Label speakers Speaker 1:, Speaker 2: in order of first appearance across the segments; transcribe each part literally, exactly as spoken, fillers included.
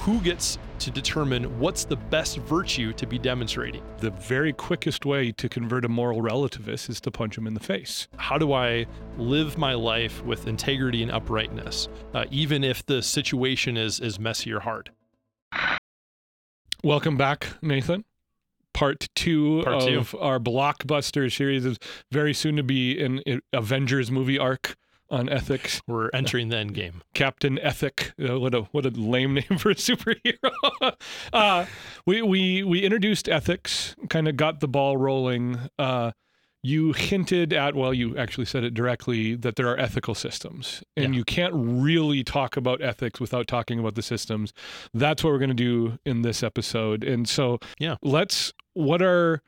Speaker 1: who gets to determine what's the best virtue to be demonstrating?
Speaker 2: The very quickest way to convert a moral relativist is to punch him in the face.
Speaker 1: How do I live my life with integrity and uprightness, uh, even if the situation is, is messy or hard?
Speaker 2: Welcome back, Nathan. Part two
Speaker 1: Part two.
Speaker 2: of our blockbuster series is very soon to be an Avengers movie arc on ethics.
Speaker 1: We're entering the end game.
Speaker 2: Captain Ethic. Uh, what a what a lame name for a superhero. uh, we we we introduced ethics, kind of got the ball rolling. Uh, you hinted at, well, you actually said it directly, that there are ethical systems, and
Speaker 1: Yeah.
Speaker 2: you can't really talk about ethics without talking about the systems. That's what we're going to do in this episode. And so,
Speaker 1: Yeah.
Speaker 2: let's. What are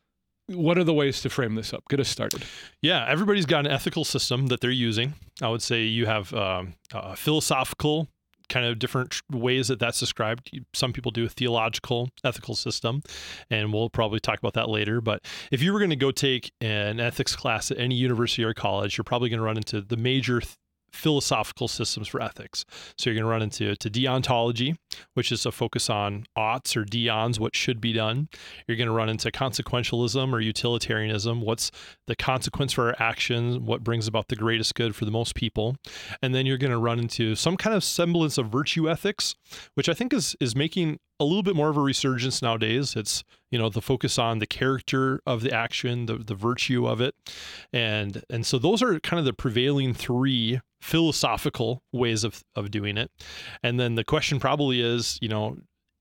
Speaker 2: What are the ways to frame this up? Get us started.
Speaker 1: Yeah, everybody's got an ethical system that they're using. I would say you have um, uh, philosophical, kind of different ways that that's described. Some people do a theological ethical system, and we'll probably talk about that later. But if you were going to go take an ethics class at any university or college, you're probably going to run into the major th- philosophical systems for ethics. So you're going to run into to deontology, which is a focus on oughts or deons, what should be done. You're going to run into consequentialism or utilitarianism, what's the consequence for our actions, what brings about the greatest good for the most people. And then you're going to run into some kind of semblance of virtue ethics, which I think is is making a little bit more of a resurgence nowadays. It's, you know, the focus on the character of the action, the the virtue of it. And and so those are kind of the prevailing three philosophical ways of, of doing it. And then the question probably is, you know,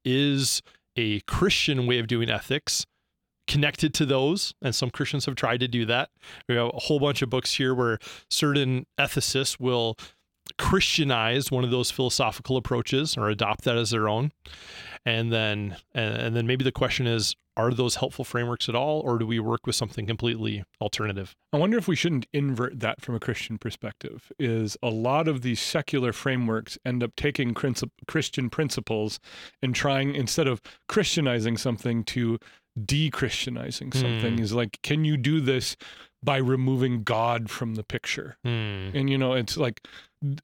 Speaker 1: is a Christian way of doing ethics connected to those? And some Christians have tried to do that. We have a whole bunch of books here where certain ethicists will Christianize one of those philosophical approaches or adopt that as their own. And then and, and then maybe the question is, are those helpful frameworks at all, or do we work with something completely alternative?
Speaker 2: I wonder if we shouldn't invert that from a Christian perspective. Is a lot of these secular frameworks end up taking princip- Christian principles and trying, instead of Christianizing something, to de-Christianizing something.
Speaker 1: Hmm.
Speaker 2: Is like, can you do this by removing God from the picture?
Speaker 1: Hmm.
Speaker 2: And, you know, it's like d-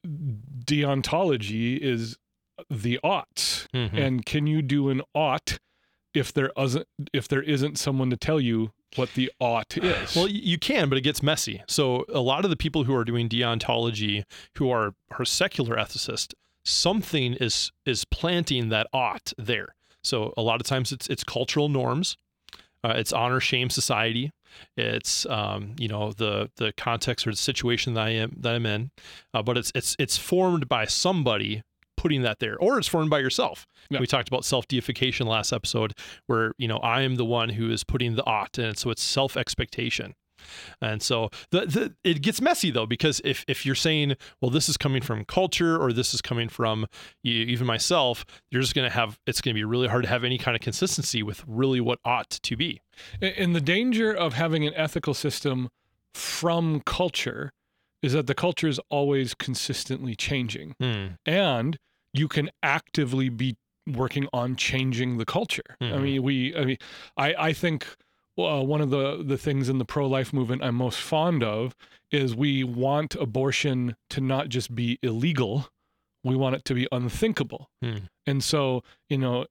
Speaker 2: deontology is the ought.
Speaker 1: Mhm.
Speaker 2: And can you do an ought if there isn't if there isn't someone to tell you what the ought is?
Speaker 1: Well, y- you can, but it gets messy. So a lot of the people who are doing deontology, who are, are secular ethicists, something is is planting that ought there. So a lot of times it's it's cultural norms, uh, it's honor shame society, it's um, you know the the context or the situation that I am that I'm in, uh, but it's it's it's formed by somebody putting that there, or it's formed by yourself.
Speaker 2: Yeah.
Speaker 1: We talked about self-deification last episode, where, you know, I am the one who is putting the ought, and so it's self-expectation. And so the, the it gets messy though, because if if you're saying, well, this is coming from culture, or this is coming from you, even myself, you're just going to have, it's going to be really hard to have any kind of consistency with really what ought to be.
Speaker 2: And the danger of having an ethical system from culture is that the culture is always consistently changing.
Speaker 1: Hmm.
Speaker 2: And you can actively be working on changing the culture. I
Speaker 1: Mhm.
Speaker 2: mean, we, I mean, I, I think uh, one of the, the things in the pro-life movement I'm most fond of is we want abortion to not just be illegal, we want it to be unthinkable.
Speaker 1: Hmm.
Speaker 2: And so, you know,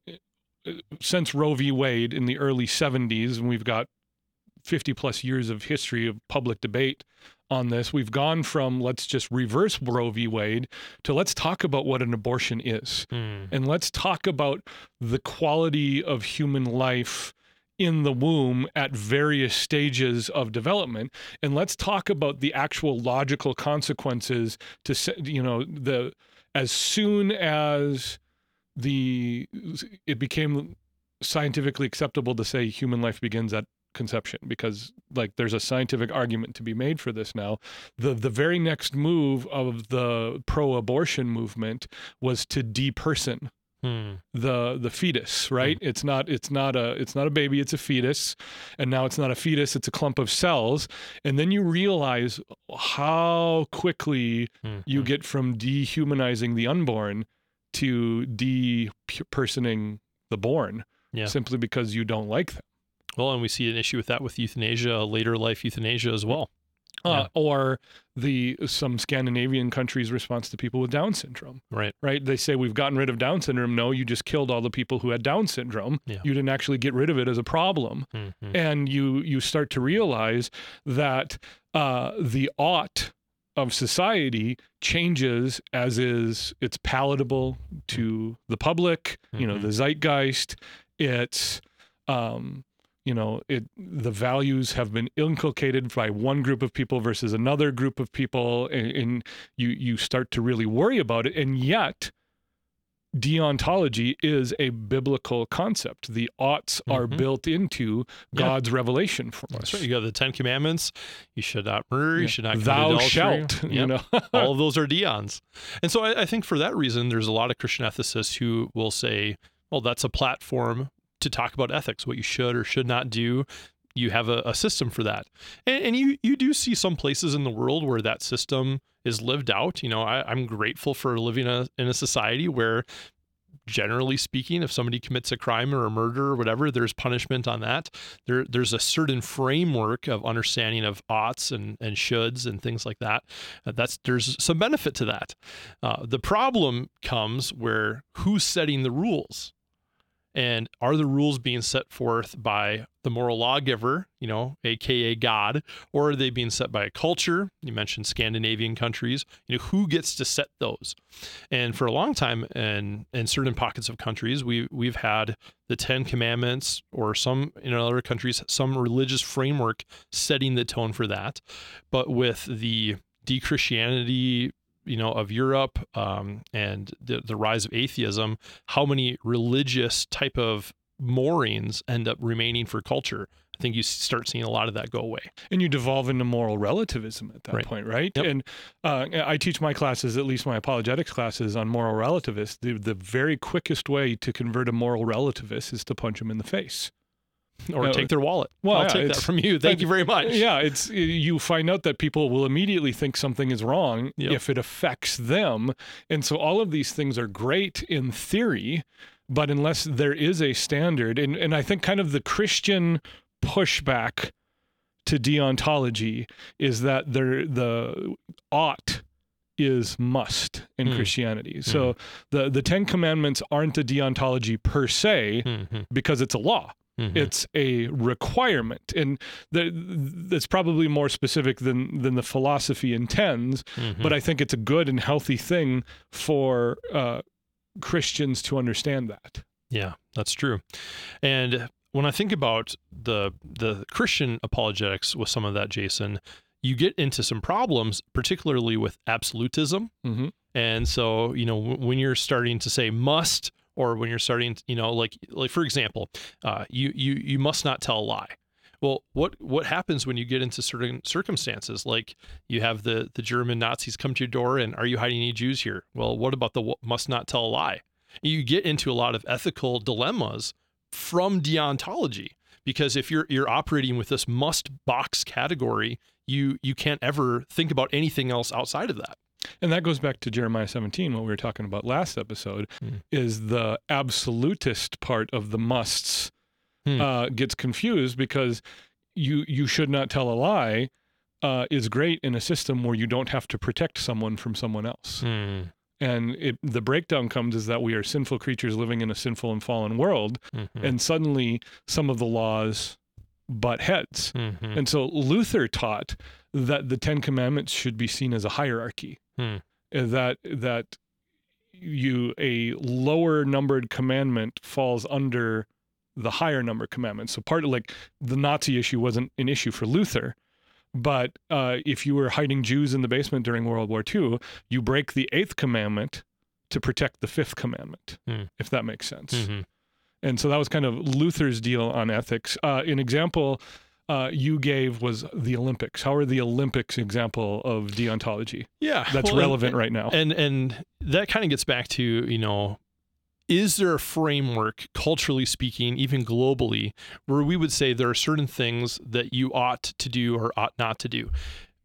Speaker 2: since Roe v. Wade in the early seventies, and we've got fifty plus years of history of public debate on this, we've gone from let's just reverse Roe v. Wade to let's talk about what an abortion is.
Speaker 1: Hmm.
Speaker 2: And let's talk about the quality of human life in the womb at various stages of development. And let's talk about the actual logical consequences to, se- you know, the, as soon as the, it became scientifically acceptable to say human life begins at conception, because like there's a scientific argument to be made for this now. The the very next move of the pro-abortion movement was to deperson
Speaker 1: Hmm.
Speaker 2: the the fetus, right? It's not it's not a it's not a baby, it's a fetus. And now it's not a fetus, it's a clump of cells. And then you realize how quickly
Speaker 1: Hmm.
Speaker 2: you get from dehumanizing the unborn to depersoning the born,
Speaker 1: Yeah.
Speaker 2: simply because you don't like them.
Speaker 1: Well, and we see an issue with that with euthanasia, later life euthanasia as well.
Speaker 2: Uh,
Speaker 1: Yeah.
Speaker 2: Or the some Scandinavian countries' response to people with Down syndrome,
Speaker 1: Right.
Speaker 2: right? They say we've gotten rid of Down syndrome. No, you just killed all the people who had Down syndrome.
Speaker 1: Yeah.
Speaker 2: You didn't actually get rid of it as a problem.
Speaker 1: Mm-hmm.
Speaker 2: And you you start to realize that uh, the ought of society changes as is it's palatable to the public, you know,
Speaker 1: Mhm.
Speaker 2: the zeitgeist. It's um, you know, it the values have been inculcated by one group of people versus another group of people, and, and you you start to really worry about it. And yet, deontology is a biblical concept. The oughts are
Speaker 1: Mhm.
Speaker 2: built into
Speaker 1: Yeah.
Speaker 2: God's revelation for us.
Speaker 1: That's right. You got the Ten Commandments. You should not murder. You
Speaker 2: Yeah.
Speaker 1: should not commit
Speaker 2: Thou
Speaker 1: adultery.
Speaker 2: shalt, you
Speaker 1: Yep.
Speaker 2: know.
Speaker 1: All of those are Deons. And so I, I think for that reason, there's a lot of Christian ethicists who will say, well, that's a platform to talk about ethics, what you should or should not do. You have a, a system for that. And, and you, you do see some places in the world where that system is lived out. You know, I, I'm grateful for living a, in a society where, generally speaking, if somebody commits a crime or a murder or whatever, there's punishment on that. There, there's a certain framework of understanding of oughts and, and shoulds and things like that. Uh, that's there's some benefit to that. Uh, the problem comes where who's setting the rules? And are the rules being set forth by the moral lawgiver, you know, A K A God, or are they being set by a culture? You mentioned Scandinavian countries. You know, who gets to set those? And for a long time, in, in certain pockets of countries, we, we've had the Ten Commandments, or some, in other countries, some religious framework setting the tone for that. But with the de-Christianity, you know, of Europe um, and the, the rise of atheism, how many religious type of moorings end up remaining for culture? I think you start seeing a lot of that go away.
Speaker 2: And you devolve into moral relativism at that
Speaker 1: Right.
Speaker 2: point, right?
Speaker 1: Yep.
Speaker 2: And uh, I teach my classes, at least my apologetics classes, on moral relativists. The, the very quickest way to convert a moral relativist is to punch them in the face.
Speaker 1: Or
Speaker 2: Uh,
Speaker 1: take their wallet.
Speaker 2: well,
Speaker 1: I'll
Speaker 2: yeah,
Speaker 1: take that
Speaker 2: it's-
Speaker 1: from you. Thank you very much.
Speaker 2: Yeah, it's you find out that people will immediately think something is wrong
Speaker 1: Yep.
Speaker 2: if it affects them. And so all of these things are great in theory, but unless there is a standard, and, and I think kind of the Christian pushback to deontology is that there the ought is must in
Speaker 1: Hmm.
Speaker 2: Christianity. So the, the Ten Commandments aren't a deontology per se
Speaker 1: Mm-hmm.
Speaker 2: because it's a law.
Speaker 1: Mm-hmm.
Speaker 2: It's a requirement, and the, that's probably more specific than than the philosophy intends.
Speaker 1: Mm-hmm.
Speaker 2: But I think it's a good and healthy thing for uh, Christians to understand that.
Speaker 1: Yeah, that's true. And when I think about the the Christian apologetics with some of that, Jason, you get into some problems, particularly with absolutism.
Speaker 2: Mm-hmm.
Speaker 1: And so, you know, w- when you're starting to say must, or when you're starting, to, you know, like like for example, uh, you you you must not tell a lie. Well, what what happens when you get into certain circumstances? Like you have the the German Nazis come to your door and, are you hiding any Jews here? Well, what about the w- must not tell a lie? You get into a lot of ethical dilemmas from deontology, because if you're you're operating with this must box category, you you can't ever think about anything else outside of that.
Speaker 2: And that goes back to Jeremiah seventeen, what we were talking about last episode,
Speaker 1: Mm.
Speaker 2: is the absolutist part of the musts
Speaker 1: Hmm.
Speaker 2: uh, gets confused because you you should not tell a lie uh, is great in a system where you don't have to protect someone from someone else.
Speaker 1: Hmm.
Speaker 2: And it, the breakdown comes is that we are sinful creatures living in a sinful and fallen world,
Speaker 1: Mhm.
Speaker 2: and suddenly some of the laws butt heads.
Speaker 1: Mhm.
Speaker 2: And so Luther taught that the Ten Commandments should be seen as a hierarchy.
Speaker 1: Hmm.
Speaker 2: Uh, That that you a lower numbered commandment falls under the higher number commandments. So part of like the Nazi issue wasn't an issue for Luther, but uh, if you were hiding Jews in the basement during World War Two, you break the eighth commandment to protect the fifth commandment,
Speaker 1: Hmm.
Speaker 2: if that makes sense.
Speaker 1: Mhm.
Speaker 2: And so that was kind of Luther's deal on ethics. Uh, an example uh, you gave was the Olympics. How are the Olympics example of deontology?
Speaker 1: Yeah,
Speaker 2: That's
Speaker 1: well,
Speaker 2: relevant
Speaker 1: and,
Speaker 2: right now.
Speaker 1: And and that kind of gets back to, you know, is there a framework, culturally speaking, even globally, where we would say there are certain things that you ought to do or ought not to do?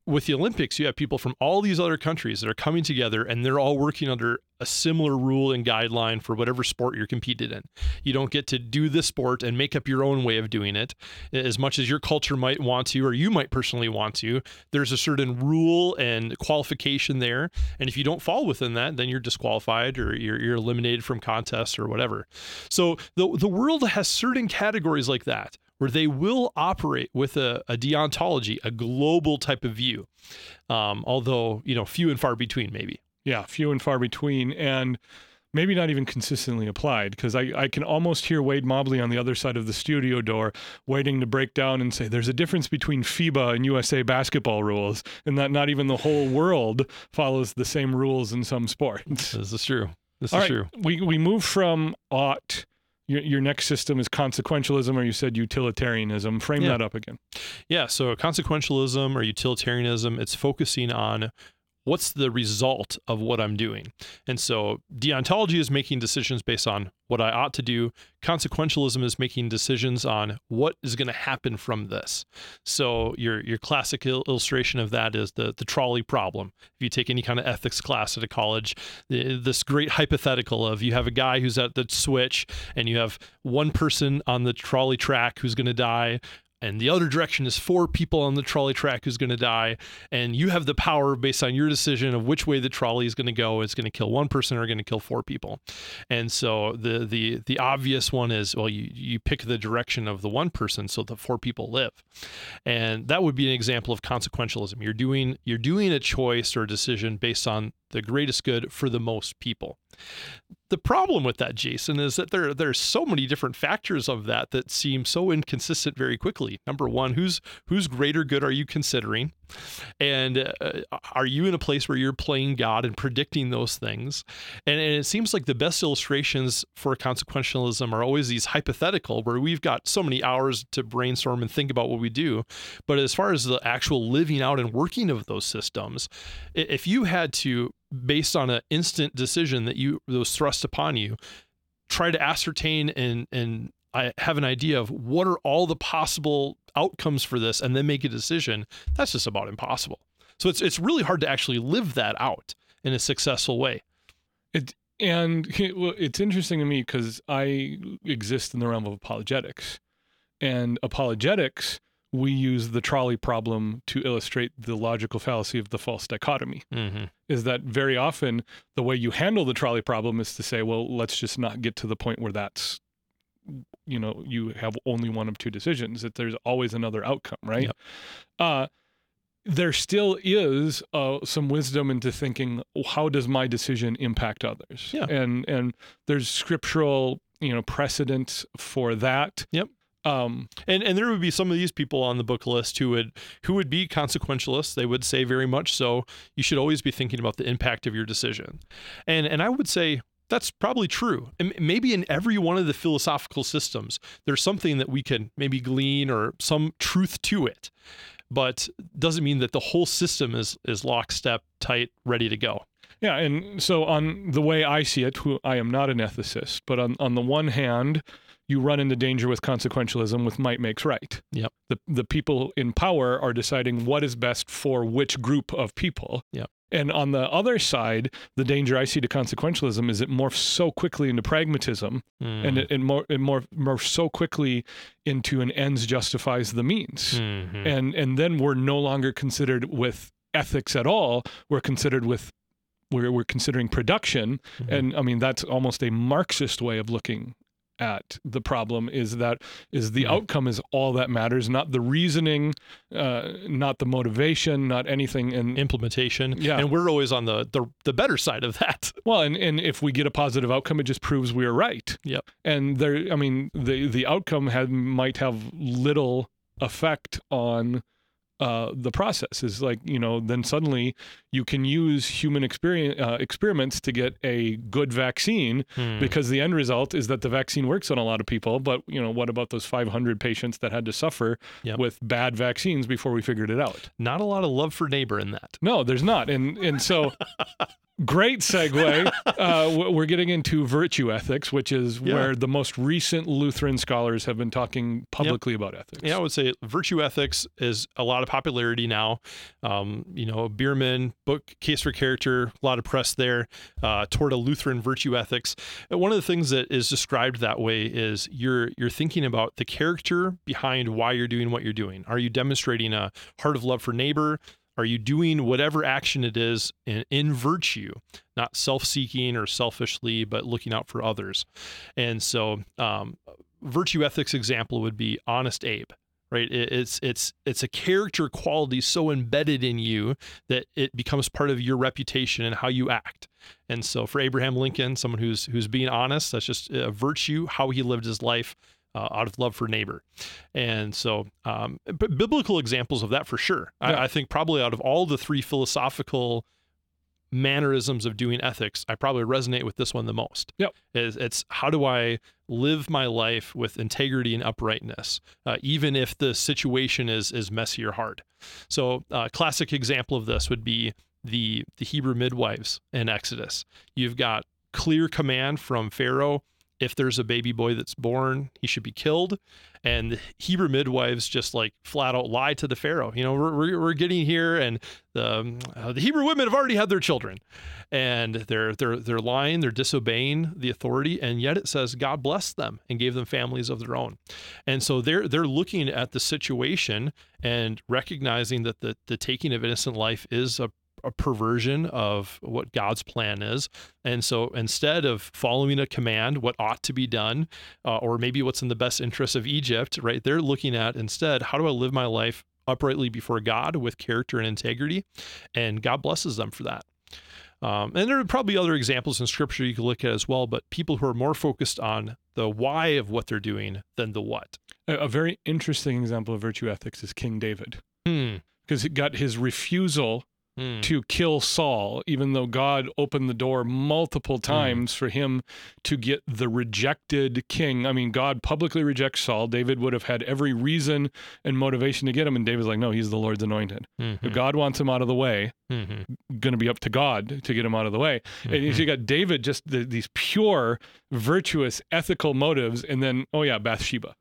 Speaker 1: with the Olympics, you have people from all these other countries that are coming together, and they're all working under a similar rule and guideline for whatever sport you're competed in. You don't get to do this sport and make up your own way of doing it as much as your culture might want to, or you might personally want to. There's a certain rule and qualification there, and if you don't fall within that, then you're disqualified or you're, you're eliminated from contests or whatever. So the the world has certain categories like that, where they will operate with a, a deontology, a global type of view, um, although, you know, few and far between maybe.
Speaker 2: Yeah, few and far between, and maybe not even consistently applied, because I, I can almost hear Wade Mobley on the other side of the studio door waiting to break down and say there's a difference between FIBA and U S A basketball rules, and that not even the whole world follows the same rules in some sports.
Speaker 1: This is true. This
Speaker 2: All
Speaker 1: is
Speaker 2: right,
Speaker 1: true.
Speaker 2: We, we move from ought. Your, your next system is consequentialism, or you said utilitarianism. Frame
Speaker 1: Yeah.
Speaker 2: that up again.
Speaker 1: Yeah, so consequentialism or utilitarianism, it's focusing on what's the result of what I'm doing. And so deontology is making decisions based on what I ought to do. Consequentialism is making decisions on what is going to happen from this. So your your classic il- illustration of that is the, the trolley problem. If you take any kind of ethics class at a college, the, this great hypothetical of you have a guy who's at the switch and you have one person on the trolley track who's going to die, and the other direction is four people on the trolley track who's going to die, and you have the power based on your decision of which way the trolley is going to go. It's going to kill one person or going to kill four people. And so the the the obvious one is, well, you you pick the direction of the one person so the four people live. And that would be an example of consequentialism. You're doing you're doing a choice or a decision based on the greatest good for the most people. The problem with that, Jason, is that there there's so many different factors of that that seem so inconsistent very quickly. Number one, whose whose greater good are you considering? And uh, are you in a place where you're playing God and predicting those things? And, and it seems like the best illustrations for consequentialism are always these hypothetical, where we've got so many hours to brainstorm and think about what we do. But as far as the actual living out and working of those systems, i- if you had to, based on an instant decision that you that was thrust upon you, try to ascertain and and I have an idea of what are all the possible outcomes for this, and then make a decision, that's just about impossible. So it's it's really hard to actually live that out in a successful way.
Speaker 2: It and it, well, it's interesting to me because I exist in the realm of apologetics, and apologetics, we use the trolley problem to illustrate the logical fallacy of the false dichotomy.
Speaker 1: Mm-hmm.
Speaker 2: Is that very often the way you handle the trolley problem is to say, well, let's just not get to the point where that's, you know, you have only one of two decisions, that there's always another outcome, right?
Speaker 1: Yep.
Speaker 2: Uh, there still is uh, some wisdom into thinking, oh, how does my decision impact others?
Speaker 1: Yeah.
Speaker 2: And and there's scriptural, you know, precedent for that.
Speaker 1: Yep.
Speaker 2: Um,
Speaker 1: And and there would be some of these people on the book list who would who would be consequentialists. They would say very much so, you should always be thinking about the impact of your decision. And and I would say that's probably true. And maybe in every one of the philosophical systems, there's something that we can maybe glean or some truth to it. But doesn't mean that the whole system is is lockstep, tight, ready to go.
Speaker 2: Yeah, and so on the way I see it, who I am not an ethicist, but on, on the one hand, you run into danger with consequentialism with might makes right.
Speaker 1: Yep.
Speaker 2: The the people in power are deciding what is best for which group of people.
Speaker 1: Yep.
Speaker 2: And on the other side, the danger I see to consequentialism is it morphs so quickly into pragmatism,
Speaker 1: Mm.
Speaker 2: and it, it, more, it more, morphs so quickly into an ends justifies the means.
Speaker 1: Mhm.
Speaker 2: And and then we're no longer considered with ethics at all. We're considered with we're we're considering production.
Speaker 1: Mhm.
Speaker 2: And I mean that's almost a Marxist way of looking at the problem, is that is the
Speaker 1: Mhm.
Speaker 2: outcome is all that matters, not the reasoning, uh, not the motivation, not anything. And
Speaker 1: Implementation.
Speaker 2: Yeah.
Speaker 1: And we're always on the, the the better side of that.
Speaker 2: well, and, and if we get a positive outcome, it just proves we are right.
Speaker 1: Yep.
Speaker 2: And there, I mean, the the outcome had might have little effect on uh, the process. Is like, you know, then suddenly you can use human experience, uh, experiments to get a good vaccine
Speaker 1: Hmm.
Speaker 2: because the end result is that the vaccine works on a lot of people. But, you know, what about those five hundred patients that had to suffer
Speaker 1: Yep.
Speaker 2: with bad vaccines before we figured it out?
Speaker 1: Not a lot of love for neighbor in that.
Speaker 2: No, there's not. And, and so great segue. Uh, w- we're getting into virtue ethics, which is
Speaker 1: Yeah.
Speaker 2: where the most recent Lutheran scholars have been talking publicly about ethics.
Speaker 1: Yeah, I would say virtue ethics is a lot of popularity now. Um, you know, Bierman book, Case for Character, a lot of press there uh, toward a Lutheran virtue ethics. And one of the things that is described that way is you're you're thinking about the character behind why you're doing what you're doing. Are you demonstrating a heart of love for neighbor? Are you doing whatever action it is in, in virtue, not self-seeking or selfishly, but looking out for others? And so, um, virtue ethics example would be Honest Abe, right? It, it's it's it's a character quality so embedded in you that it becomes part of your reputation and how you act. And so, for Abraham Lincoln, someone who's who's being honest, that's just a virtue, how he lived his life. Uh, out of love for neighbor. And so um, b- biblical examples of that for sure.
Speaker 2: Yeah.
Speaker 1: I, I think probably out of all the three philosophical mannerisms of doing ethics, I probably resonate with this one the most.
Speaker 2: Yep.
Speaker 1: Is it's how do I live my life with integrity and uprightness, uh, even if the situation is is messy or hard. So a uh, classic example of this would be the the Hebrew midwives in Exodus. You've got clear command from Pharaoh. If there's a baby boy that's born, he should be killed. And the Hebrew midwives just like flat out lie to the Pharaoh. You know, we're, we're, we're getting here and the, um, uh, the Hebrew women have already had their children. And they're, they're, they're lying, they're disobeying the authority. And yet it says God blessed them and gave them families of their own. And so they're, they're looking at the situation and recognizing that the, the taking of innocent life is a a perversion of what God's plan is. And so instead of following a command, what ought to be done, uh, or maybe what's in the best interest of Egypt, right? They're looking at instead, how do I live my life uprightly before God with character and integrity? And God blesses them for that. Um, and there are probably other examples in scripture you could look at as well, but people who are more focused on the why of what they're doing than the what.
Speaker 2: A, a very interesting example of virtue ethics is King David,
Speaker 1: Hmm.
Speaker 2: because he got his refusal
Speaker 1: Hmm.
Speaker 2: to kill Saul, even though God opened the door multiple times mm. for him to get the rejected king. I mean, God publicly rejects Saul. David would have had every reason and motivation to get him. And David's like, no, he's the Lord's anointed. Mm-hmm. If God wants him out of the way, mm-hmm. going to be up to God to get him out of the way. Mm-hmm. And you got David, just the, these pure, virtuous, ethical motives. And then, oh yeah, Bathsheba.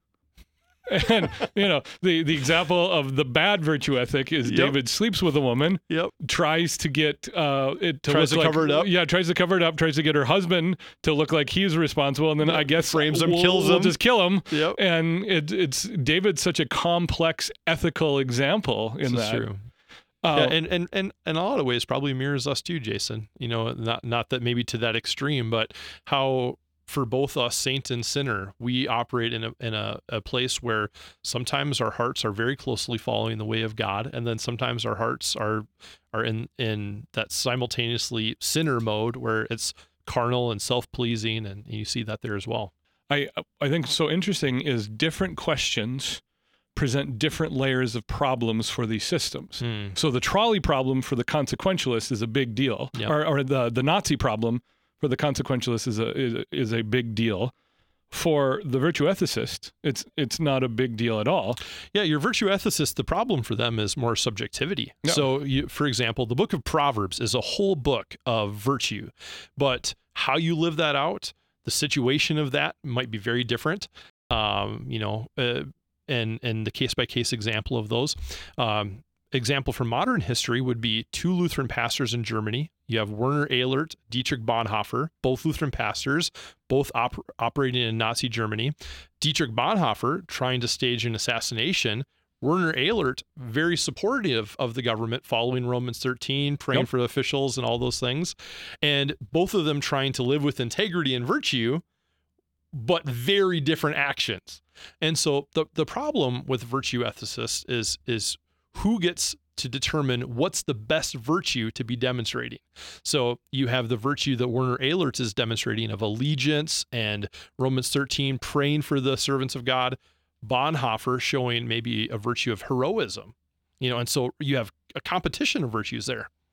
Speaker 2: And, you know, the, the example of the bad virtue ethic is yep. David sleeps with a woman,
Speaker 1: yep.
Speaker 2: tries to get uh, it to
Speaker 1: tries
Speaker 2: look
Speaker 1: to
Speaker 2: like,
Speaker 1: cover it up.
Speaker 2: Yeah, tries to cover it up, tries to get her husband to look like he's responsible. And then yep. I guess
Speaker 1: frames him,
Speaker 2: we'll,
Speaker 1: kills
Speaker 2: we'll
Speaker 1: him.
Speaker 2: just kill him.
Speaker 1: Yep.
Speaker 2: And it, it's David's such a complex ethical example in
Speaker 1: this
Speaker 2: that.
Speaker 1: Is true.
Speaker 2: Uh,
Speaker 1: yeah, and, and, and in a lot of ways probably mirrors us too, Jason. You know, not not that maybe to that extreme, but how for both us, saint and sinner, we operate in a in a, a place where sometimes our hearts are very closely following the way of God, and then sometimes our hearts are are in in that simultaneously sinner mode where it's carnal and self-pleasing, and you see that there as well.
Speaker 2: I I think so interesting is different questions present different layers of problems for these systems.
Speaker 1: Hmm.
Speaker 2: So the trolley problem for the consequentialist is a big deal,
Speaker 1: Yep.
Speaker 2: or, or the the Nazi problem for the consequentialist is a is, is a big deal. For the virtue ethicist, it's it's not a big deal at all.
Speaker 1: Yeah, your virtue ethicist, the problem for them is more subjectivity.
Speaker 2: Yeah.
Speaker 1: So, you, for example, the book of Proverbs is a whole book of virtue, but how you live that out, the situation of that might be very different. Um, you know, uh, and and the case by case example of those. Um, Example from modern history would be two Lutheran pastors in Germany. You have Werner Ehlert, Dietrich Bonhoeffer, both Lutheran pastors, both op- operating in Nazi Germany. Dietrich Bonhoeffer trying to stage an assassination. Werner Ehlert, very supportive of the government, following Romans thirteen, praying
Speaker 2: Yep.
Speaker 1: for the officials and all those things. And both of them trying to live with integrity and virtue, but very different actions. And so the, the problem with virtue ethicists is, is who gets to determine what's the best virtue to be demonstrating. So you have the virtue that Werner Ehlert is demonstrating of allegiance and Romans thirteen, praying for the servants of God. Bonhoeffer showing maybe a virtue of heroism, you know, and so you have a competition of virtues there.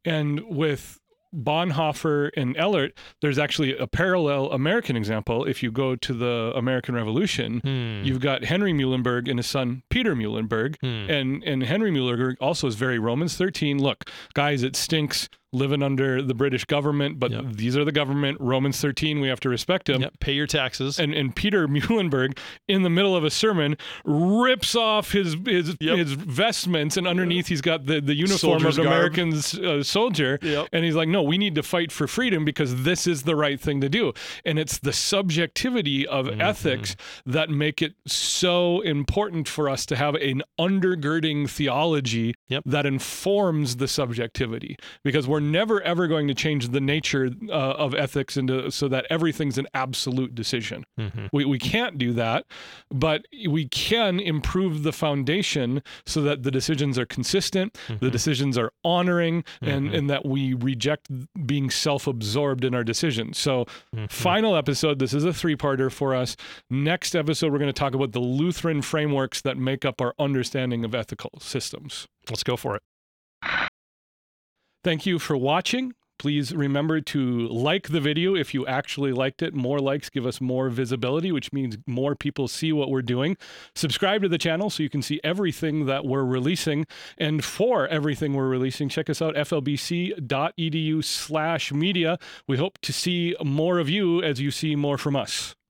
Speaker 2: And with Bonhoeffer and Ehlert, there's actually a parallel American example. If you go to the American Revolution,
Speaker 1: Hmm.
Speaker 2: you've got Henry Muhlenberg and his son Peter Muhlenberg.
Speaker 1: Hmm.
Speaker 2: And, and Henry Muhlenberg also is very Romans thirteen. Look, guys, it stinks living under the British government, but
Speaker 1: Yep.
Speaker 2: these are the government. Romans thirteen, we have to respect them.
Speaker 1: Yep. Pay your taxes.
Speaker 2: And, and Peter Muhlenberg, in the middle of a sermon, rips off his his,
Speaker 1: Yep.
Speaker 2: his vestments, and underneath he's got the, the uniform
Speaker 1: Soldier's
Speaker 2: of an
Speaker 1: garb.
Speaker 2: American uh, soldier.
Speaker 1: Yep.
Speaker 2: And he's like, no, we need to fight for freedom because this is the right thing to do. And it's the subjectivity of
Speaker 1: Mhm.
Speaker 2: ethics that make it so important for us to have an undergirding theology
Speaker 1: Yep.
Speaker 2: that informs the subjectivity, because we're never ever going to change the nature uh, of ethics into so that everything's an absolute decision.
Speaker 1: Mhm.
Speaker 2: We, we can't do that, but we can improve the foundation so that the decisions are consistent, the
Speaker 1: Mhm.
Speaker 2: decisions are honoring, and,
Speaker 1: Mhm.
Speaker 2: and that we reject being self-absorbed in our decisions. So
Speaker 1: Mhm.
Speaker 2: final episode, this is a three-parter for us. Next episode, we're going to talk about the Lutheran frameworks that make up our understanding of ethical systems.
Speaker 1: Let's go for it.
Speaker 2: Thank you for watching. Please remember to like the video if you actually liked it. More likes give us more visibility, which means more people see what we're doing. Subscribe to the channel so you can see everything that we're releasing. And for everything we're releasing, check us out, f l b c dot e d u slash media. We hope to see more of you as you see more from us.